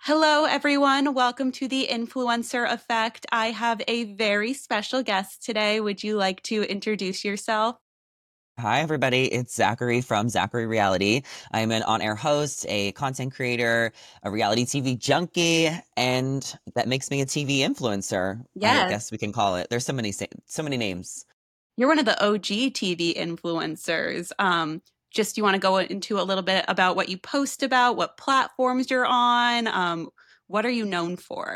Hello, everyone. Welcome to the Influencer Effect. I have a very special guest today. Would you like to introduce yourself? Hi, everybody. It's Zachary from Zachary Reality. I'm an on-air host, a content creator, a reality TV junkie, and that makes me a TV influencer, I Yes, guess we can call it. There's so many names. you're one of the OG TV influencers. Just you want to go into a little bit about what you post about, what platforms you're on, what are you known for?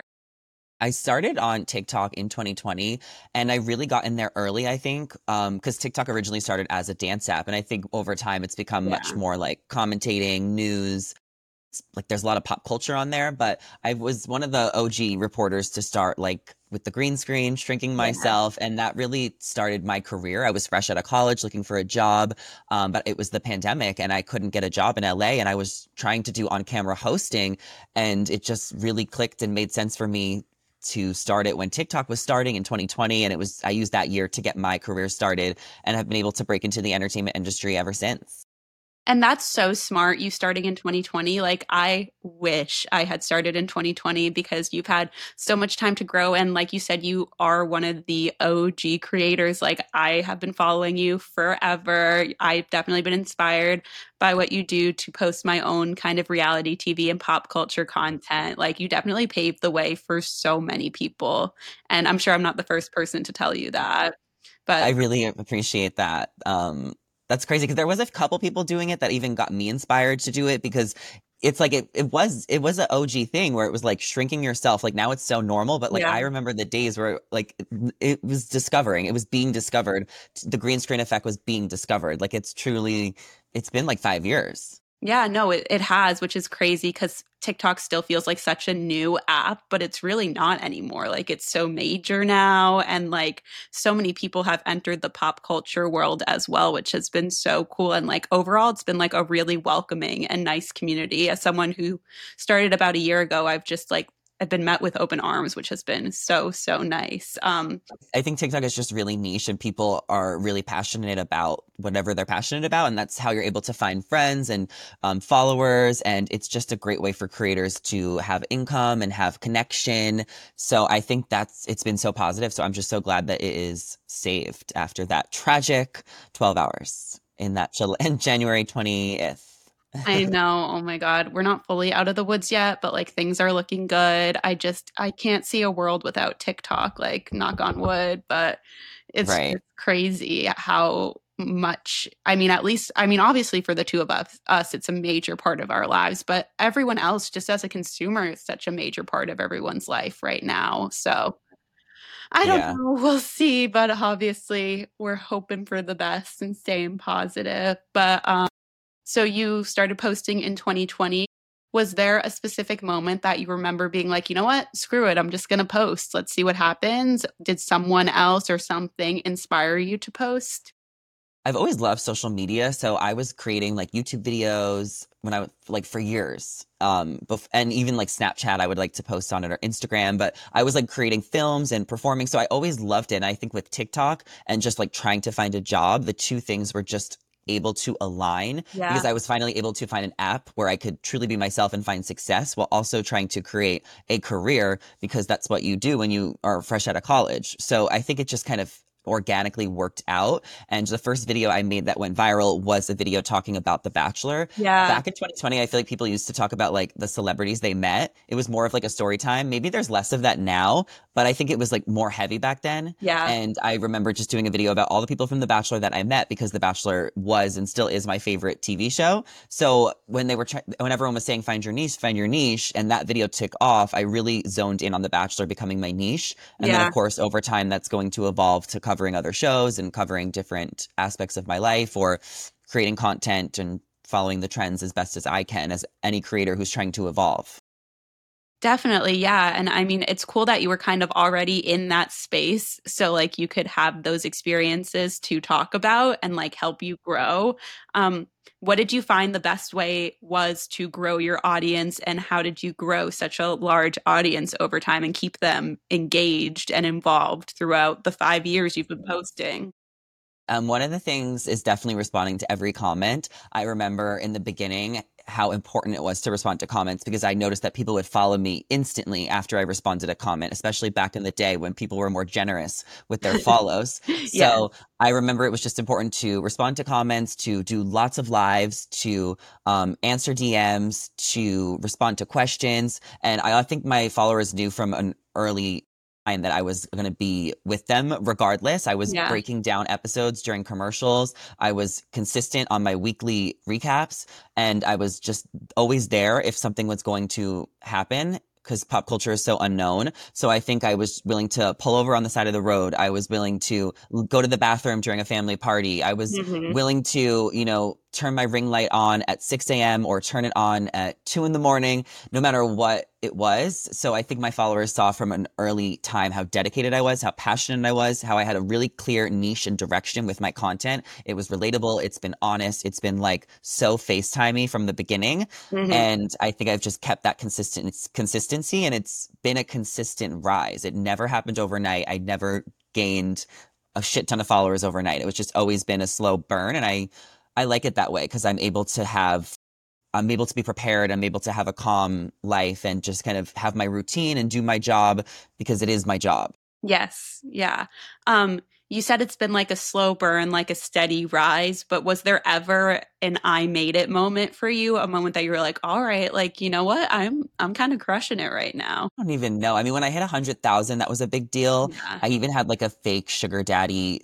I started on TikTok in 2020 and I really got in there early, I think, because TikTok originally started as a dance app. And I think over time it's become much Yeah. more like commentating, news, like there's a lot of pop culture on there, but I was one of the OG reporters to start like with the green screen, shrinking Yeah. myself, and that really started my career. I was fresh out of college looking for a job, but it was the pandemic and I couldn't get a job in LA, and I was trying to do on-camera hosting, and it just really clicked and made sense for me to start it when TikTok was starting in 2020, and I used that year to get my career started and have been able to break into the entertainment industry ever since. And that's so smart, you starting in 2020. Like, I wish I had started in 2020 because you've had so much time to grow. And like you said, you are one of the OG creators. Like, I have been following you forever. I've definitely been inspired by what you do to post my own kind of reality TV and pop culture content. Like, you definitely paved the way for so many people. And I'm sure I'm not the first person to tell you that. I But really appreciate that. That's crazy because there was a couple people doing it that even got me inspired to do it because it's like it was an OG thing where it was like shrinking yourself. Like now it's so normal, but like yeah. I remember the days where like it was discovering, it was being discovered. The green screen effect was being discovered. Like it's been like 5 years. Yeah, no, it has, which is crazy because TikTok still feels like such a new app, but it's really not anymore. Like it's so major now, and like so many people have entered the pop culture world as well, which has been so cool. And like overall, it's been like a really welcoming and nice community. As someone who started about a year ago, I've been met with open arms, which has been so nice. I think TikTok is just really niche and people are really passionate about whatever they're passionate about. And that's how you're able to find friends and followers. And it's just a great way for creators to have income and have connection. So I think it's been so positive. So I'm just so glad that it is saved after that tragic 12 hours in January 20th. I know. Oh my God. We're not fully out of the woods yet, but like things are looking good. I can't see a world without TikTok, like knock on wood, but it's Right. just crazy how much, I mean, at least, I mean, obviously for the two of us, it's a major part of our lives, but everyone else, just as a consumer, is such a major part of everyone's life right now. So I don't Yeah. know. We'll see, but obviously we're hoping for the best and staying positive. But, so you started posting in 2020. Was there a specific moment that you remember being like, you know what? Screw it. I'm just going to post. Let's see what happens. Did someone else or something inspire you to post? I've always loved social media, so I was creating like YouTube videos when I was like for years. And even like Snapchat, I would like to post on it or Instagram, but I was like creating films and performing. So I always loved it. And I think with TikTok and just like trying to find a job, the two things were just able to align Yeah. because I was finally able to find an app where I could truly be myself and find success while also trying to create a career because that's what you do when you are fresh out of college. So I think it just kind of organically worked out. And the first video I made that went viral was a video talking about The Bachelor. Yeah. Back in 2020, I feel like people used to talk about like the celebrities they met. It was more of like a story time. Maybe there's less of that now, but I think it was like more heavy back then. Yeah. And I remember just doing a video about all the people from The Bachelor that I met because The Bachelor was and still is my favorite TV show. So when everyone was saying find your niche, and that video took off, I really zoned in on The Bachelor becoming my niche. And then, of Yeah. course, over time, that's going to evolve to covering other shows and covering different aspects of my life or creating content and following the trends as best as I can as any creator who's trying to evolve. Definitely, yeah. And I mean, it's cool that you were kind of already in that space. So, like, you could have those experiences to talk about and like help you grow. What did you find the best way was to grow your audience? And how did you grow such a large audience over time and keep them engaged and involved throughout the 5 years you've been posting? One of the things is definitely responding to every comment. I remember in the beginning how important it was to respond to comments because I noticed that people would follow me instantly after I responded to a comment, especially back in the day when people were more generous with their follows. Yeah. So I remember it was just important to respond to comments, to do lots of lives, to answer DMs, to respond to questions. And I think my followers knew from an early time that I was going to be with them regardless. I was Yeah. breaking down episodes during commercials. I was consistent on my weekly recaps, and I was just always there if something was going to happen. Because pop culture is so unknown. So I think I was willing to pull over on the side of the road. I was willing to go to the bathroom during a family party. I was Hmm. willing to, turn my ring light on at 6 a.m. or turn it on at 2 in the morning, no matter what it was. So I think my followers saw from an early time how dedicated I was, how passionate I was, how I had a really clear niche and direction with my content. It was relatable. It's been honest. It's been like so FaceTimey from the beginning. Hmm. And I think I've just kept that consistency, and it's been a consistent rise. It never happened overnight. I never gained a shit ton of followers overnight. It was just always been a slow burn. And I like it that way because I'm able to be prepared. I'm able to have a calm life and just kind of have my routine and do my job because it is my job. Yes. Yeah. Um, you said it's been like a slow burn, like a steady rise, but was there ever an I made it moment for you? A moment that you were like, all right, like, you know what? I'm kind of crushing it right now. I don't even know. I mean, when I hit 100,000, that was a big deal. Yeah. I even had like a fake sugar daddy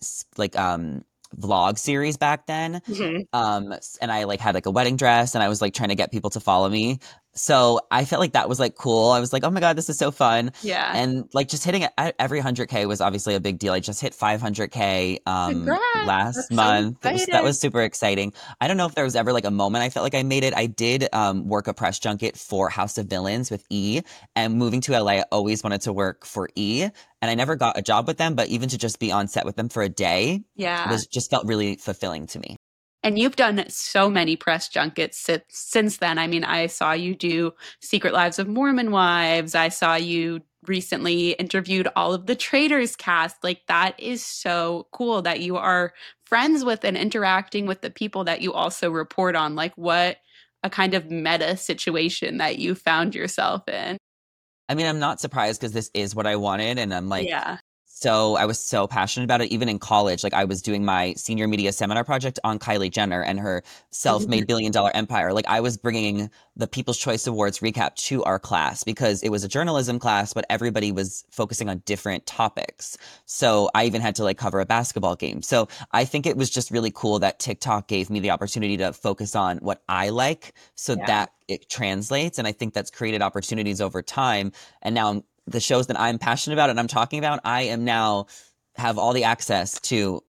vlog series back then. Hmm. And I like had like a wedding dress and I was like trying to get people to follow me. So I felt like that was like cool. I was like, oh my God, this is so fun. Yeah. And like just hitting every 100K was obviously a big deal. I just hit 500K Congrats. last That's so month. That exciting. was super exciting. I don't know if there was ever like a moment I felt like I made it. I did work a press junket for House of Villains with E, and moving to LA, I always wanted to work for E, and I never got a job with them, but even to just be on set with them for a day Yeah. was just felt really fulfilling to me. And you've done so many press junkets since then. I mean, I saw you do Secret Lives of Mormon Wives. I saw you recently interviewed all of the Traitors cast. Like, that is so cool that you are friends with and interacting with the people that you also report on. Like, what a kind of meta situation that you found yourself in. I mean, I'm not surprised because this is what I wanted. And I'm like, Yeah. so I was so passionate about it. Even in college, like I was doing my senior media seminar project on Kylie Jenner and her self-made billion-dollar empire. Like I was bringing the People's Choice Awards recap to our class because it was a journalism class, but everybody was focusing on different topics. So I even had to like cover a basketball game. So I think it was just really cool that TikTok gave me the opportunity to focus on what I like so Yeah. that it translates. And I think that's created opportunities over time. And now the shows that I'm passionate about and I'm talking about, I am now have all the access to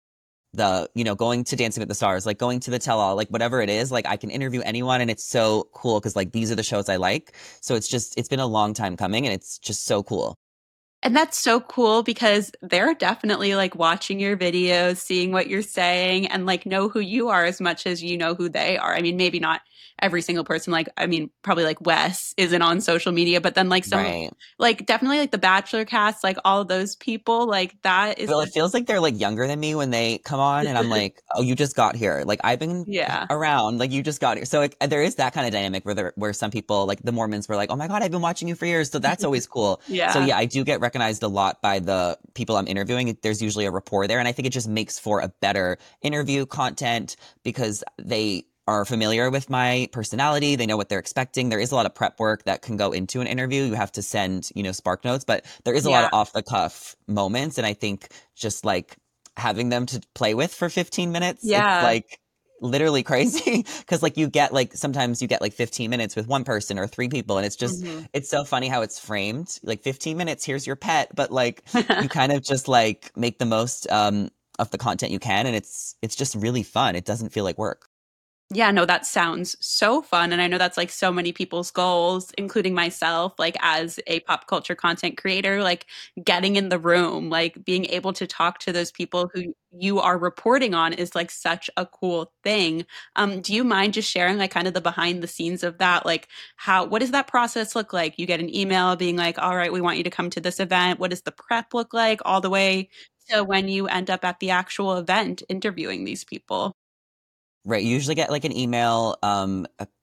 going to Dancing with the Stars, like going to the Tell All, like whatever it is, like I can interview anyone and it's so cool because like these are the shows I like. So it's been a long time coming and it's just so cool. And that's so cool because they're definitely like watching your videos, seeing what you're saying, and like know who you are as much as you know who they are. I mean, maybe not every single person, like, I mean, probably like Wes isn't on social media, but then like some, Right. like, definitely like the Bachelor cast, like all of those people, like, that is, Well, it feels like they're like younger than me when they come on, and I'm like, oh, you just got here. Like I've been yeah. around, like you just got here. So like, there is that kind of dynamic where some people, like the Mormons, were like, oh my God, I've been watching you for years. So that's always cool. So Yeah. yeah, I do get recognized a lot by the people I'm interviewing. There's usually a rapport there, and I think it just makes for a better interview content because they are familiar with my personality. They know what they're expecting. There is a lot of prep work that can go into an interview. You have to send, Spark Notes, but there is a lot Yeah. of off the cuff moments. And I think just like having them to play with for 15 minutes, it's Yeah. like literally crazy. Cause like sometimes you get like 15 minutes with one person or three people. And Hmm. it's so funny how it's framed. Like 15 minutes, here's your pet. But like you kind of just like make the most, of the content you can. And it's just really fun. It doesn't feel like work. Yeah, no, that sounds so fun. And I know that's like so many people's goals, including myself, like as a pop culture content creator, like getting in the room, like being able to talk to those people who you are reporting on is like such a cool thing. Do you mind just sharing like kind of the behind the scenes of that? Like what does that process look like? You get an email being like, all right, we want you to come to this event. What does the prep look like all the way to when you end up at the actual event interviewing these people? Right. You usually get like an email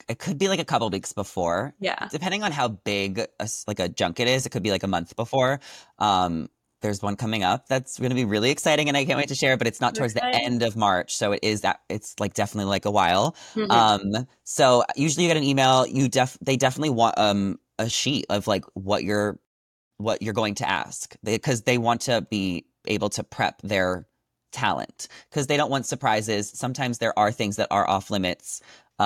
it could be like a couple weeks before. Yeah. Depending on how big like a junket is, it could be like a month before. Um, there's one coming up that's going to be really exciting, and I can't wait to share. But it's not towards the Okay. end of March, so it is that it's like definitely like a while. Hmm. So usually you get an email. They definitely want a sheet of like what you're going to ask because they want to be able to prep their talent because they don't want surprises. Sometimes there are things that are off limits.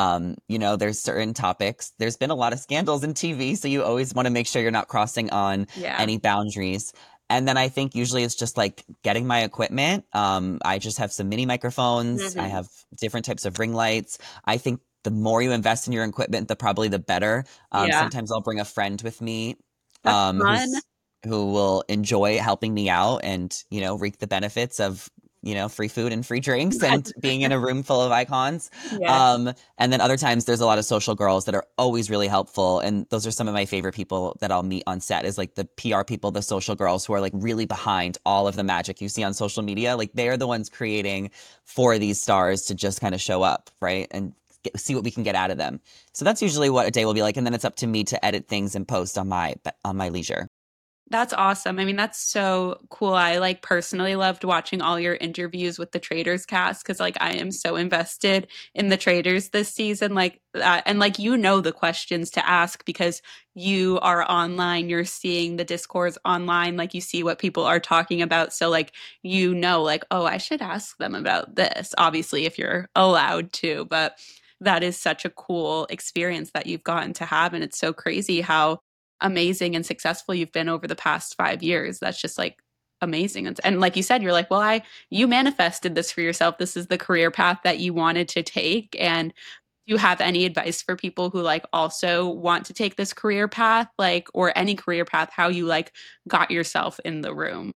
There's certain topics. There's been a lot of scandals in TV, so you always want to make sure you're not crossing on Yeah. any boundaries. And then I think usually it's just like getting my equipment. I just have some mini microphones. I Hmm. have different types of ring lights. I think the more you invest in your equipment, probably the better. Yeah. Sometimes I'll bring a friend with me, That's fun. who's who will enjoy helping me out and, reap the benefits of, free food and free drinks and being in a room full of icons. Yeah. And then other times there's a lot of social girls that are always really helpful. And those are some of my favorite people that I'll meet on set is like the PR people, the social girls who are like really behind all of the magic you see on social media. Like they are the ones creating for these stars to just kind of show up, right? And see what we can get out of them. So that's usually what a day will be like. And then it's up to me to edit things and post on my leisure. That's awesome. I mean, that's so cool. I like personally loved watching all your interviews with the Traders cast because like I am so invested in the Traders this season. Like, and like the questions to ask because you are online, you're seeing the discourse online, like you see what people are talking about. So like like, oh, I should ask them about this. Obviously, if you're allowed to, but that is such a cool experience that you've gotten to have, and it's so crazy how amazing and successful you've been over the past 5 years. That's just like amazing. And like you said, you're like, well, you manifested this for yourself. This is the career path that you wanted to take. And do you have any advice for people who like also want to take this career path, like, or any career path, how you like got yourself in the room?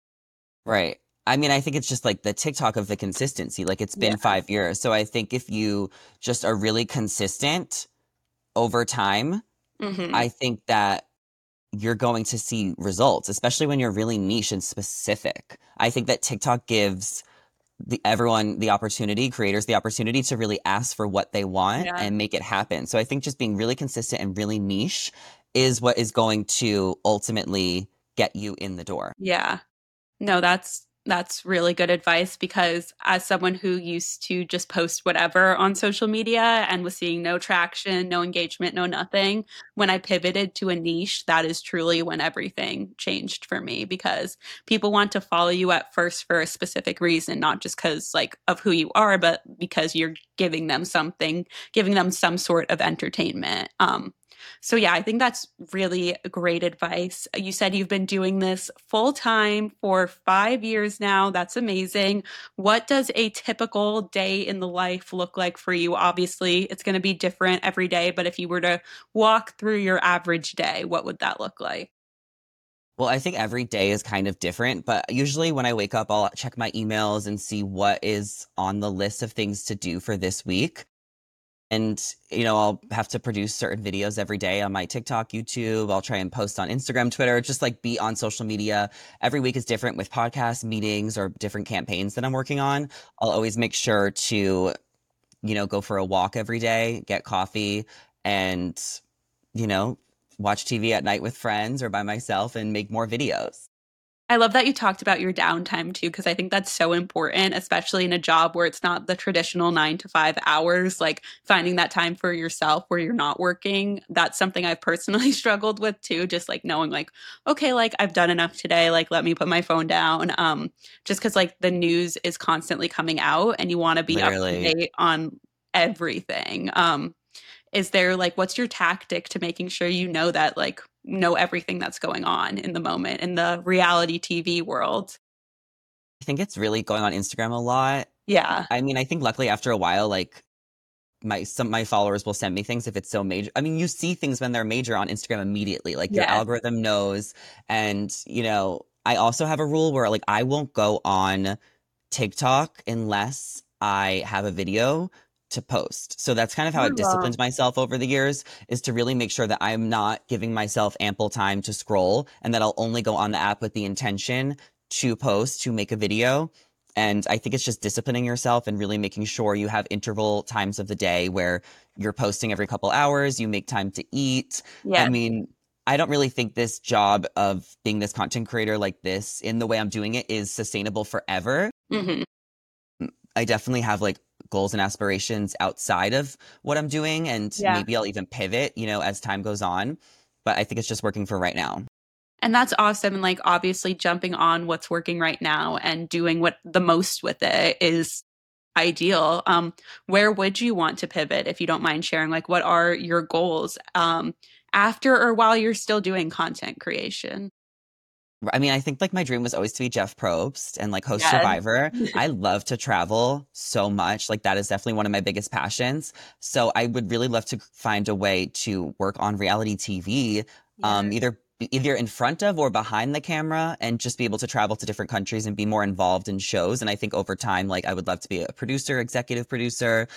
Right. I mean, I think it's just like the TikTok of the consistency. Like it's Yeah. been 5 years. So I think if you just are really consistent over time, Hmm. I think that you're going to see results, especially when you're really niche and specific. I think that TikTok gives everyone the opportunity, creators the opportunity to really ask for what they want Yeah. and make it happen. So I think just being really consistent and really niche is what is going to ultimately get you in the door. Yeah. No, that's really good advice because as someone who used to just post whatever on social media and was seeing no traction, no engagement, no nothing, when I pivoted to a niche, that is truly when everything changed for me because people want to follow you at first for a specific reason, not just because like of who you are, but because you're giving them something, giving them some sort of entertainment. So yeah, I think that's really great advice. You said you've been doing this full time for 5 years now. That's amazing. What does a typical day in the life look like for you? Obviously, it's going to be different every day, but if you were to walk through your average day, what would that look like? Well, I think every day is kind of different, but usually when I wake up, I'll check my emails and see what is on the list of things to do for this week. And, I'll have to produce certain videos every day on my TikTok, YouTube. I'll try and post on Instagram, Twitter, just like be on social media. Every week is different with podcasts, meetings, or different campaigns that I'm working on. I'll always make sure to, go for a walk every day, get coffee, and, you know, watch TV at night with friends or by myself and make more videos. I love that you talked about your downtime too, because I think that's so important, especially in a job where it's not the traditional 9 to 5 hours, like finding that time for yourself where you're not working. That's something I've personally struggled with too, just like knowing like, okay, like I've done enough today, like let me put my phone down. Just because like the news is constantly coming out and you want to be up to Literally. date on everything. Is there like what's your tactic to making sure you know that like know everything that's going on in the moment in the reality TV world? I think it's really going on Instagram a lot. Yeah. I mean, I think luckily after a while, like my followers will send me things if it's so major. I mean, you see things when they're major on Instagram immediately. Like your Yes. algorithm knows. And, I also have a rule where like I won't go on TikTok unless I have a video to post. So that's kind of how I've Oh, disciplined myself over the years is to really make sure that I'm not giving myself ample time to scroll and that I'll only go on the app with the intention to post, to make a video. And I think it's just disciplining yourself and really making sure you have interval times of the day where you're posting every couple hours, you make time to eat. I Yeah. mean, I don't really think this job of being this content creator like this in the way I'm doing it is sustainable forever. Hmm. I definitely have like goals and aspirations outside of what I'm doing, and Yeah. maybe I'll even pivot, as time goes on. But I think it's just working for right now. And that's awesome. And like obviously jumping on what's working right now and doing what the most with it is ideal. Where would you want to pivot if you don't mind sharing? Like what are your goals after or while you're still doing content creation? I mean, I think like my dream was always to be Jeff Probst and like host Yes. Survivor. I love to travel so much. Like that is definitely one of my biggest passions. So I would really love to find a way to work on reality TV, Yeah. either in front of or behind the camera, and just be able to travel to different countries and be more involved in shows. And I think over time, like I would love to be a producer, executive producer,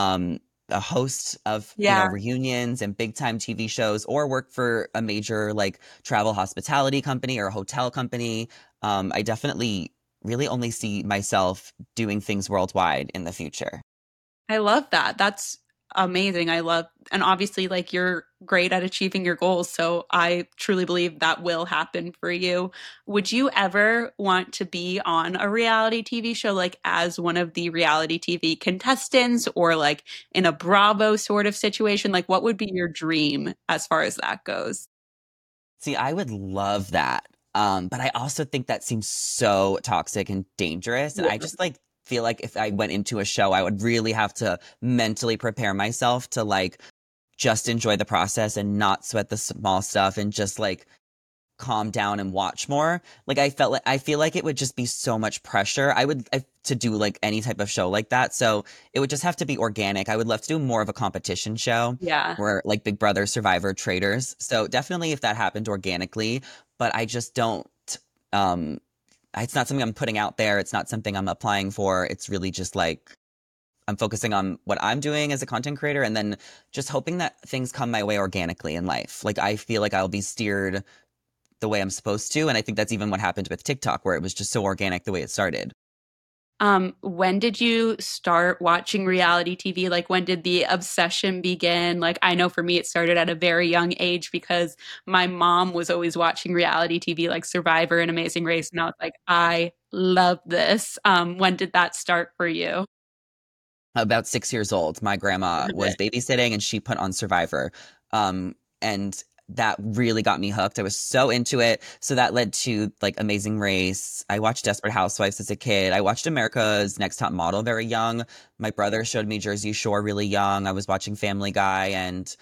a host of, Yeah. reunions and big time TV shows, or work for a major like travel hospitality company or a hotel company. I definitely really only see myself doing things worldwide in the future. I love that. That's amazing. I love, and obviously, like you're great at achieving your goals. So I truly believe that will happen for you. Would you ever want to be on a reality TV show, like as one of the reality TV contestants or like in a Bravo sort of situation? Like, what would be your dream as far as that goes? See, I would love that. But I also think that seems so toxic and dangerous. And I Yeah. just like feel like if I went into a show, I would really have to mentally prepare myself to like just enjoy the process and not sweat the small stuff and just like calm down and watch more. Like I feel like it would just be so much pressure. To do like any type of show like that. So it would just have to be organic. I would love to do more of a competition show Yeah. where like Big Brother, Survivor, Traders. So definitely if that happened organically, but I just don't um it's not something I'm putting out there. It's not something I'm applying for. It's really just like I'm focusing on what I'm doing as a content creator and then just hoping that things come my way organically in life. Like I feel like I'll be steered the way I'm supposed to. And I think that's even what happened with TikTok, where it was just so organic the way it started. When did you start watching reality TV? Like, when did the obsession begin? Like, I know for me, it started at a very young age because my mom was always watching reality TV, like Survivor and Amazing Race. And I was like, I love this. When did that start for you? About 6 years old, my grandma Love was it. babysitting and she put on Survivor. And that really got me hooked. I was so into it. So that led to like Amazing Race. I watched Desperate Housewives as a kid. I watched America's Next Top Model very young. My brother showed me Jersey Shore really young. I was watching Family Guy and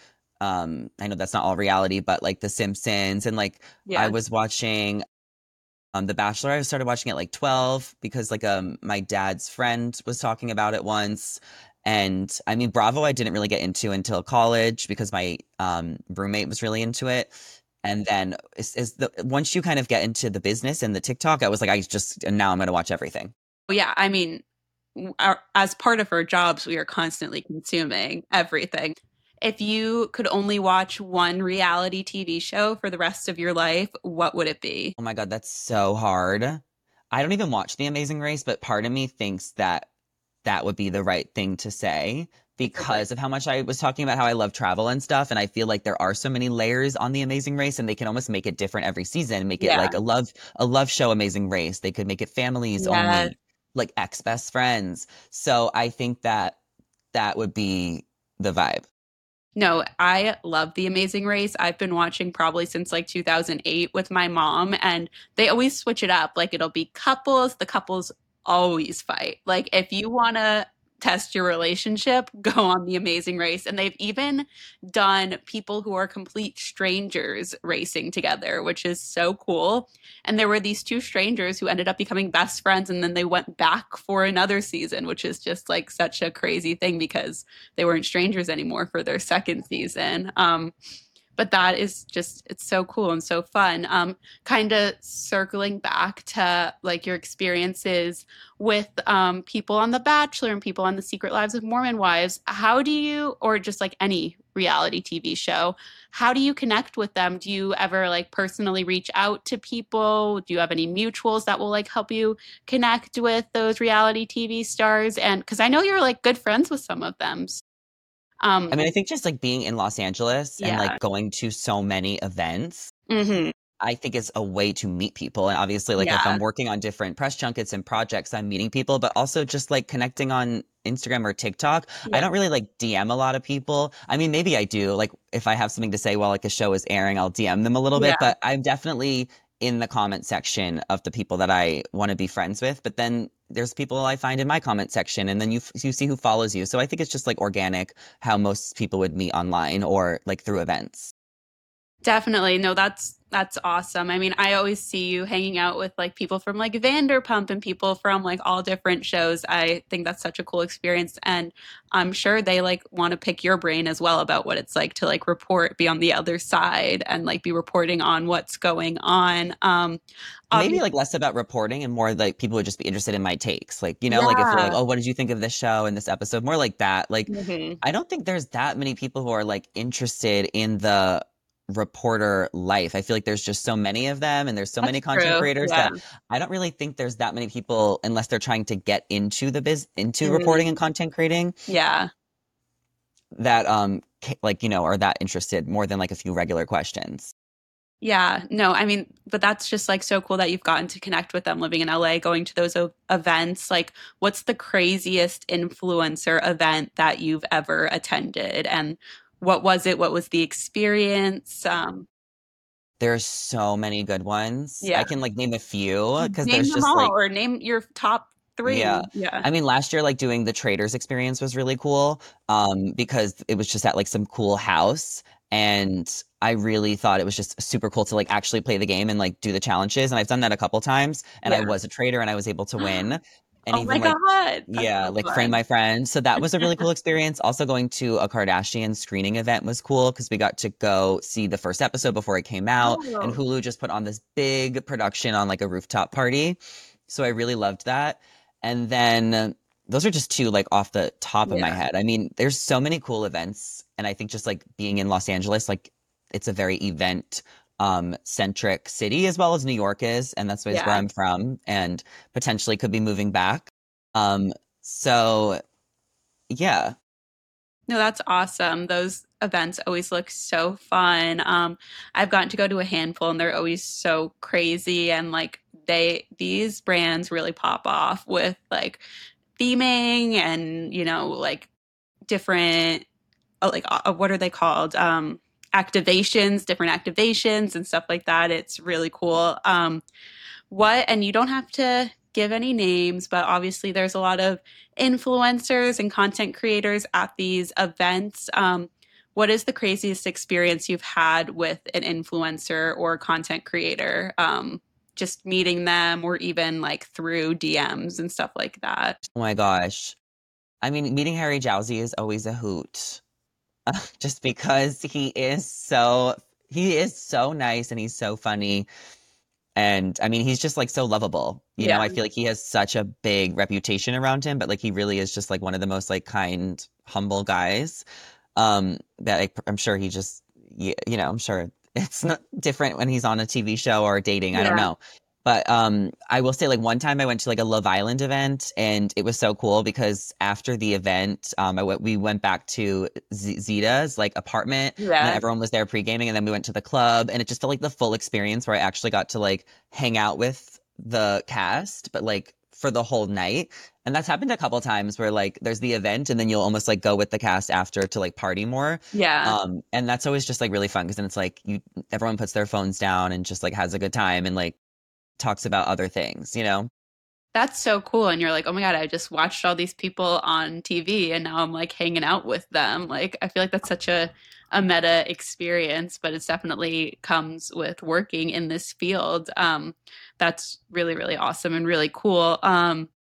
I know that's not all reality, but like The Simpsons and like I Yeah. was watching The Bachelor. I started watching at like 12 because like my dad's friend was talking about it once. And I mean Bravo I didn't really get into until college because my roommate was really into it. And then once you kind of get into the business and the TikTok, I was like, and now I'm gonna watch everything. Well, yeah. I mean, as part of our jobs, we are constantly consuming everything. If you could only watch one reality TV show for the rest of your life, what would it be? Oh my God, that's so hard. I don't even watch The Amazing Race, but part of me thinks that that would be the right thing to say because of how much I was talking about how I love travel and stuff. And I feel like there are so many layers on The Amazing Race and they can almost make it different every season, make it Yeah. like a love show Amazing Race. They could make it families Yes. only, like ex best friends. So I think that that would be the vibe. No, I love The Amazing Race. I've been watching probably since like 2008 with my mom, and they always switch it up. Like it'll be couples, the couples always fight. Like if you want to test your relationship, go on The Amazing Race. And they've even done people who are complete strangers racing together, which is so cool. And there were these two strangers who ended up becoming best friends, and then they went back for another season, which is just like such a crazy thing because they weren't strangers anymore for their second season. But that is just, it's so cool and so fun. Kind of circling back to like your experiences with people on The Bachelor and people on The Secret Lives of Mormon Wives. How do you, or just like any reality TV show, how do you connect with them? Do you ever like personally reach out to people? Do you have any mutuals that will like help you connect with those reality TV stars? And because I know you're like good friends with some of them. I Um, mean, I think just like being in Los Angeles and yeah. like going to so many events, Hmm. I think is a way to meet people. And obviously, like if Yeah. I'm working on different press junkets and projects, I'm meeting people, but also just like connecting on Instagram or TikTok. I Yeah. don't really like DM a lot of people. I mean, maybe I do. Like if I have something to say while like a show is airing, I'll DM them a little bit, Yeah. but I'm definitely in the comment section of the people that I want to be friends with. But then there's people I find in my comment section, and then you see who follows you. So I think it's just like organic how most people would meet online or like through events. Definitely. No, that's awesome. I mean, I always see you hanging out with like people from like Vanderpump and people from like all different shows. I think that's such a cool experience, and I'm sure they like want to pick your brain as well about what it's like to like report, be on the other side and like be reporting on what's going on. Maybe Obviously, like less about reporting and more like people would just be interested in my takes. Like, like if you're like, yeah. oh, what did you think of this show and this episode? More like that. Like, Hmm. I don't think there's that many people who are like interested in the reporter life. I feel like there's just so many of them and there's so That's many content true. creators Yeah. that I don't really think there's that many people unless they're trying to get into into reporting Mhm. and content creating Yeah. that like, are that interested more than like a few regular questions. Yeah, no, I mean, but that's just like so cool that you've gotten to connect with them living in LA, going to those events. Like, what's the craziest influencer event that you've ever attended? And what was it? What was the experience? There's so many good ones. Yeah, I can like name a few because name there's them just all like or name your top yeah. three. Yeah. I mean, last year, like doing the traders experience was really cool, because it was just at like some cool house. And I really thought it was just super cool to like actually play the game and like do the challenges. And I've done that a couple times and I Yeah. was a trader and I was able to win. And Oh my even like, God. That's yeah, so like frame fun. my friend. So that was a really cool experience. Also going to a Kardashian screening event was cool because we got to go see the first episode before it came out. And Oh, Hulu just put on this big production on like a rooftop party. So I really loved that. And then those are just two like off the top of my yeah. head. I mean, there's so many cool events, and I think just like being in Los Angeles, like it's a very event centric city as well as New York is, and that's where Yeah. I'm from, and potentially could be moving back. Um, so yeah. No, that's awesome. Those events always look so fun. I've gotten to go to a handful and they're always so crazy and like these brands really pop off with like theming and like different what are they called? Activations, different activations and stuff like that. It's really cool. And you don't have to give any names, but obviously there's a lot of influencers and content creators at these events. What is the craziest experience you've had with an influencer or content creator? Just meeting them or even like through DMs and stuff like that. Oh my gosh. I mean, meeting Harry Jowsey is always a hoot. Just because he is so nice and he's so funny. And I mean, he's just like so lovable. Yeah. I feel like he has such a big reputation around him, but like he really is just like one of the most like kind, humble guys. That I'm sure he just, I'm sure it's not different when he's on a TV show or dating. I don't Yeah. know. But I will say like one time I went to like a Love Island event and it was so cool because after the event, we went back to Zeta's like apartment and then Yeah. everyone was there pre-gaming and then we went to the club and it just felt like the full experience where I actually got to like hang out with the cast, but like for the whole night. And that's happened a couple times where like there's the event and then you'll almost like go with the cast after to like party more. Yeah. And that's always just like really fun because then it's like everyone puts their phones down and just like has a good time and like talks about other things. That's so cool. And you're like, oh my God, I just watched all these people on TV and now I'm like hanging out with them. Like, I feel like that's such a meta experience, but it's definitely comes with working in this field. That's really, really awesome and really cool.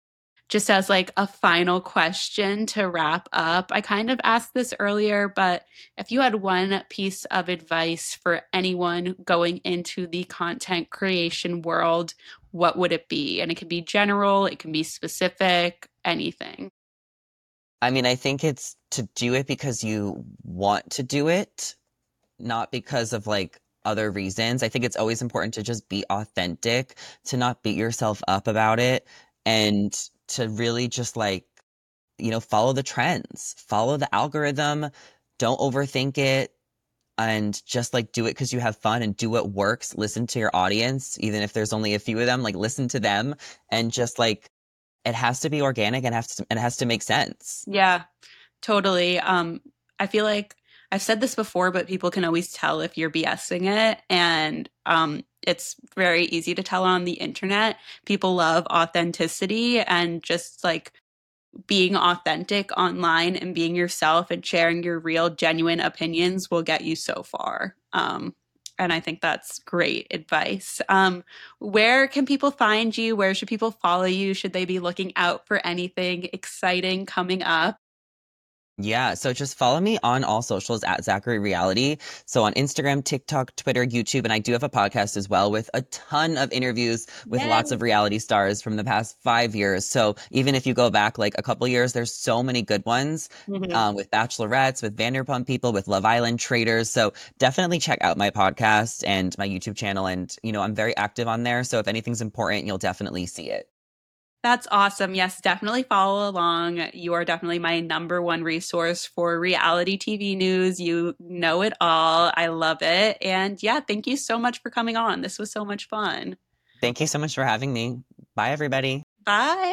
just as like a final question to wrap up, I kind of asked this earlier, but if you had one piece of advice for anyone going into the content creation world, what would it be? And it can be general, it can be specific, anything. I mean, I think it's to do it because you want to do it, not because of like other reasons. I think it's always important to just be authentic, to not beat yourself up about it, and to really just like, follow the trends, follow the algorithm, don't overthink it, and just like do it because you have fun and do what works. Listen to your audience, even if there's only a few of them, like listen to them and just like it has to be organic and it has to make sense. Yeah, totally. I feel like I've said this before, but people can always tell if you're BSing it. And it's very easy to tell on the internet. People love authenticity and just like being authentic online and being yourself and sharing your real, genuine opinions will get you so far. And I think that's great advice. Where can people find you? Where should people follow you? Should they be looking out for anything exciting coming up? Yeah, so just follow me on all socials at Zachary Reality. So on Instagram, TikTok, Twitter, YouTube, and I do have a podcast as well with a ton of interviews with lots Yay. of reality stars from the past 5 years. So even if you go back like a couple years, there's so many good ones Mhm. with Bachelorettes, with Vanderpump People, with Love Island Traders. So definitely check out my podcast and my YouTube channel. And, I'm very active on there. So if anything's important, you'll definitely see it. That's awesome. Yes, definitely follow along. You are definitely my number one resource for reality TV news. You know it all. I love it. And yeah, thank you so much for coming on. This was so much fun. Thank you so much for having me. Bye, everybody. Bye.